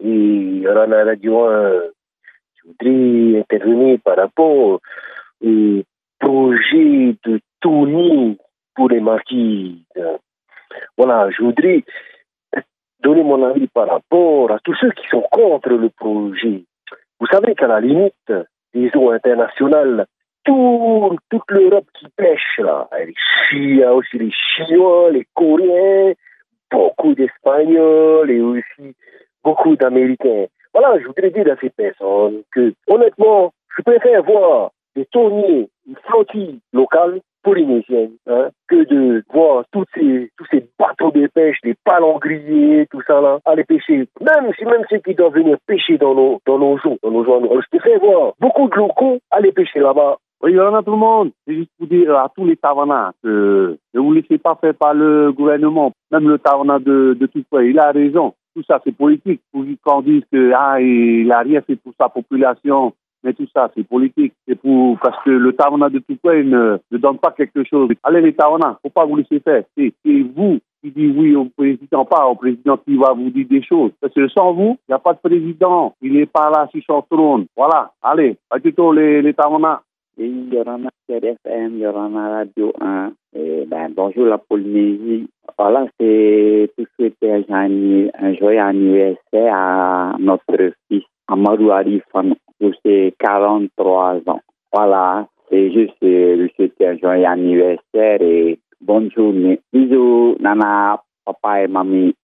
Et Rana Radio 1, je voudrais intervenir par rapport au projet de Tony pour les martyrs. Voilà, je voudrais donner mon avis par rapport à tous ceux qui sont contre le projet. Vous savez qu'à la limite des eaux internationales, toute l'Europe qui pêche, là, il y a aussi les Chinois, les Coréens, beaucoup d'Espagnols et aussi beaucoup d'Américains. Voilà, je voudrais dire à ces personnes que, honnêtement, je préfère voir des thoniers, une flottille locale polynésienne, que de voir tous ces bateaux de pêche, des palangriers, tout ça là, aller pêcher. Même ceux qui doivent venir pêcher dans nos eaux, je préfère voir beaucoup de locaux aller pêcher là-bas. Oui, on a tout le monde. C'est juste pour dire à tous les tavanats que ne vous laissez pas faire par le gouvernement. Même le tavanat de Touquoy, il a raison. Tout ça, c'est politique. Quand on dit il a rien fait pour sa population, mais tout ça, c'est politique. C'est parce que le tavanat de Touquoy ne donne pas quelque chose. Allez, les tavanats, faut pas vous laisser faire. C'est vous qui dites oui au président, pas au président qui va vous dire des choses. Parce que sans vous, il n'y a pas de président. Il n'est pas là sur son trône. Voilà. Allez, à plutôt les tavanats. Oui, Yorana CRFM, Yorana Radio 1. Bonjour la Polynésie. Voilà, c'est pour souhaiter un joyeux anniversaire à notre fils Amadou Arifan pour ses 43 ans. Voilà, c'est juste lui souhaiter un joyeux anniversaire et bonne journée. Bisous, Nana, papa et mamie.